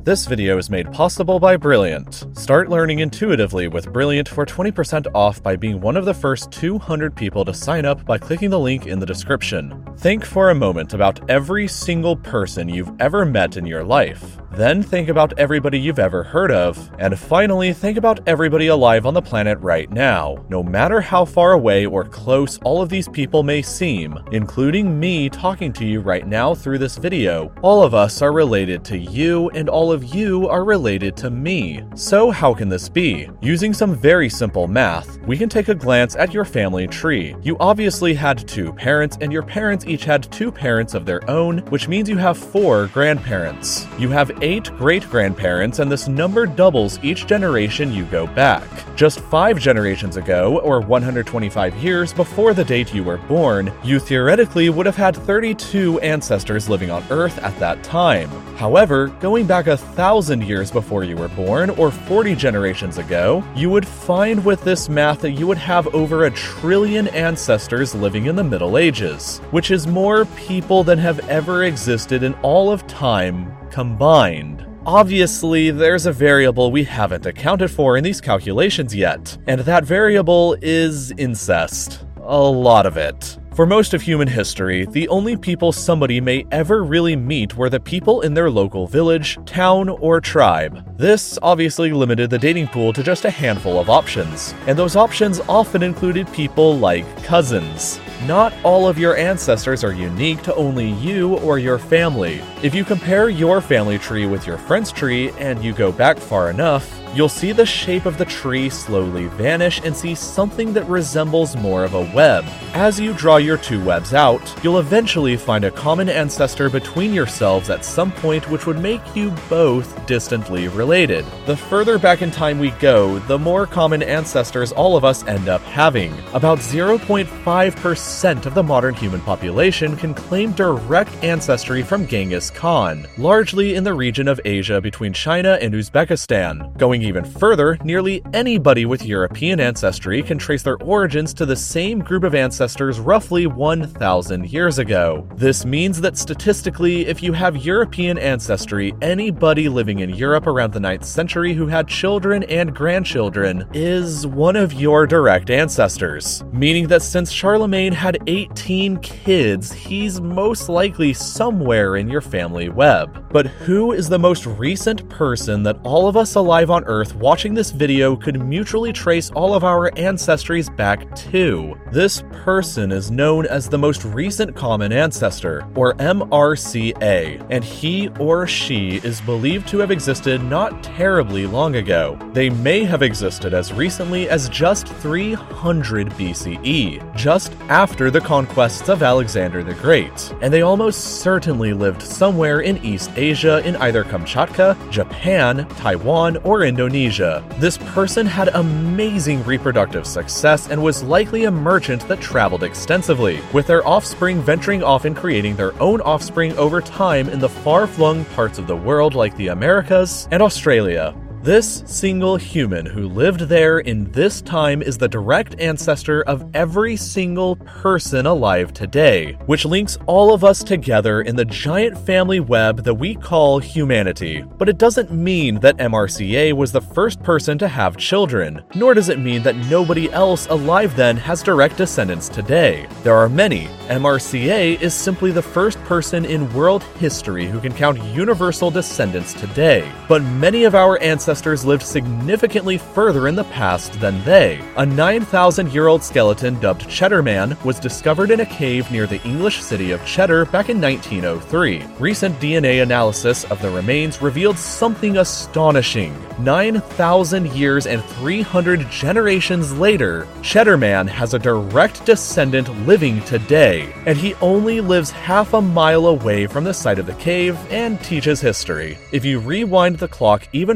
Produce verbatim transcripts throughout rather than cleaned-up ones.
This video is made possible by Brilliant. Start learning intuitively with Brilliant for twenty percent off by being one of the first two hundred people to sign up by clicking the link in the description. Think for a moment about every single person you've ever met in your life. Then think about everybody you've ever heard of. And finally, think about everybody alive on the planet right now. No matter how far away or close all of these people may seem, including me talking to you right now through this video, all of us are related to you and all of you are related to me. So how can this be? Using some very simple math, we can take a glance at your family tree. You obviously had two parents and your parents each had two parents of their own, which means you have four grandparents. You have eight great-grandparents, and this number doubles each generation you go back. Just five generations ago, or one hundred twenty-five years before the date you were born, you theoretically would have had thirty-two ancestors living on Earth at that time. However, going back a thousand years before you were born, or forty generations ago, you would find with this math that you would have over a trillion ancestors living in the Middle Ages, which is more people than have ever existed in all of time combined. Obviously, there's a variable we haven't accounted for in these calculations yet, and that variable is incest. A lot of it. For most of human history, the only people somebody may ever really meet were the people in their local village, town, or tribe. This obviously limited the dating pool to just a handful of options, and those options often included people like cousins. Not all of your ancestors are unique to only you or your family. If you compare your family tree with your friend's tree and you go back far enough, you'll see the shape of the tree slowly vanish and see something that resembles more of a web. As you draw your two webs out, you'll eventually find a common ancestor between yourselves at some point which would make you both distantly related. The further back in time we go, the more common ancestors all of us end up having. About zero point five percent of the modern human population can claim direct ancestry from Genghis Khan, largely in the region of Asia between China and Uzbekistan. Going even further, nearly anybody with European ancestry can trace their origins to the same group of ancestors roughly one thousand years ago. This means that statistically, if you have European ancestry, anybody living in Europe around the ninth century who had children and grandchildren is one of your direct ancestors. Meaning that since Charlemagne had eighteen kids, he's most likely somewhere in your family web. But who is the most recent person that all of us alive on Earth watching this video could mutually trace all of our ancestries back to? This person is known as the most recent common ancestor, or M R C A, and he or she is believed to have existed not terribly long ago. They may have existed as recently as just three hundred B C E, just after the conquests of Alexander the Great, and they almost certainly lived somewhere in East Asia in either Kamchatka, Japan, Taiwan, or Indonesia. This person had amazing reproductive success and was likely a merchant that traveled extensively, with their offspring venturing off and creating their own offspring over time in the far-flung parts of the world like the Americas and Australia. This single human who lived there in this time is the direct ancestor of every single person alive today, which links all of us together in the giant family web that we call humanity. But it doesn't mean that M R C A was the first person to have children, nor does it mean that nobody else alive then has direct descendants today. There are many. M R C A is simply the first person in world history who can count universal descendants today, but many of our ancestors Ancestors lived significantly further in the past than they. A nine thousand year old skeleton dubbed Cheddar Man was discovered in a cave near the English city of Cheddar back in nineteen oh three. Recent D N A analysis of the remains revealed something astonishing. nine thousand years and three hundred generations later, Cheddar Man has a direct descendant living today, and he only lives half a mile away from the site of the cave and teaches history. If you rewind the clock even further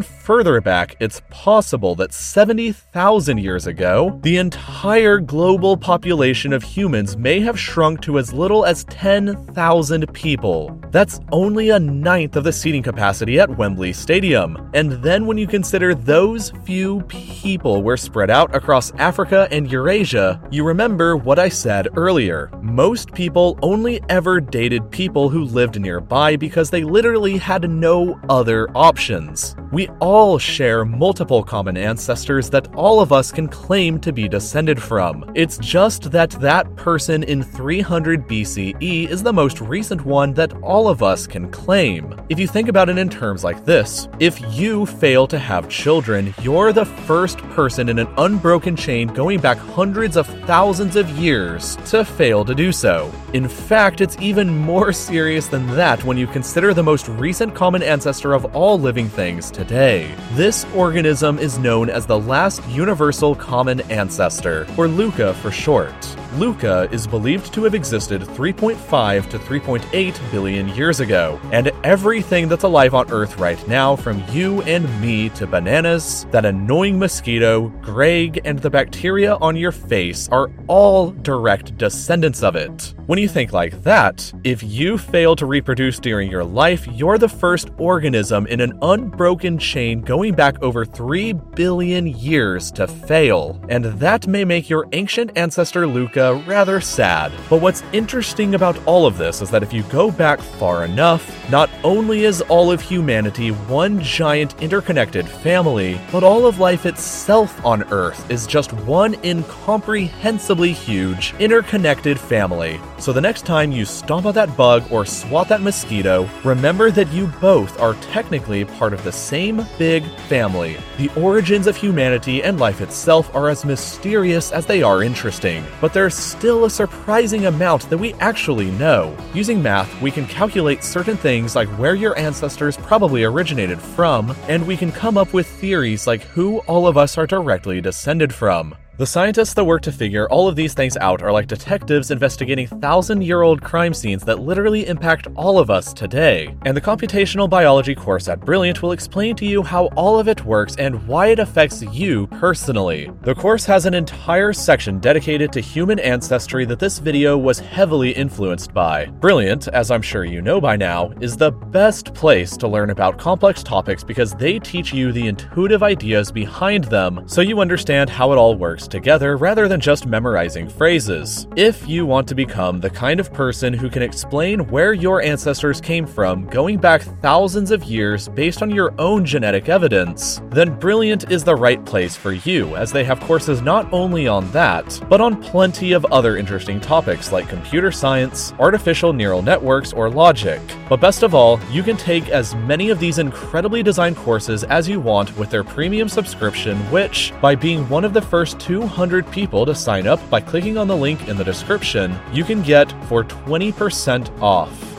further back, it's possible that seventy thousand years ago, the entire global population of humans may have shrunk to as little as ten thousand people. That's only a ninth of the seating capacity at Wembley Stadium. And then when you consider those few people were spread out across Africa and Eurasia, you remember what I said earlier. Most people only ever dated people who lived nearby because they literally had no other options. We all share multiple common ancestors that all of us can claim to be descended from. It's just that that person in three hundred B C E is the most recent one that all of us can claim. If you think about it in terms like this, if you fail to have children, you're the first person in an unbroken chain going back hundreds of thousands of years to fail to do so. In fact, it's even more serious than that when you consider the most recent common ancestor of all living things today. This organism is known as the last universal common ancestor, or LUCA for short. LUCA is believed to have existed three point five to three point eight billion years ago, and everything that's alive on Earth right now, from you and me to bananas, that annoying mosquito, Greg, and the bacteria on your face are all direct descendants of it. When you think like that, if you fail to reproduce during your life, you're the first organism in an unbroken chain going back over three billion years to fail, and that may make your ancient ancestor LUCA rather sad. But what's interesting about all of this is that if you go back far enough, not only is all of humanity one giant interconnected family, but all of life itself on Earth is just one incomprehensibly huge interconnected family. So the next time you stomp on that bug or swat that mosquito, remember that you both are technically part of the same big family. The origins of humanity and life itself are as mysterious as they are interesting, but there's still a surprising amount that we actually know. Using math, we can calculate certain things like where your ancestors probably originated from, and we can come up with theories like who all of us are directly descended from. The scientists that work to figure all of these things out are like detectives investigating thousand-year-old crime scenes that literally impact all of us today. And the computational biology course at Brilliant will explain to you how all of it works and why it affects you personally. The course has an entire section dedicated to human ancestry that this video was heavily influenced by. Brilliant, as I'm sure you know by now, is the best place to learn about complex topics because they teach you the intuitive ideas behind them so you understand how it all works together rather than just memorizing phrases. If you want to become the kind of person who can explain where your ancestors came from going back thousands of years based on your own genetic evidence, then Brilliant is the right place for you, as they have courses not only on that, but on plenty of other interesting topics like computer science, artificial neural networks, or logic. But best of all, you can take as many of these incredibly designed courses as you want with their premium subscription, which, by being one of the first two hundred people to sign up by clicking on the link in the description, you can get for twenty percent off.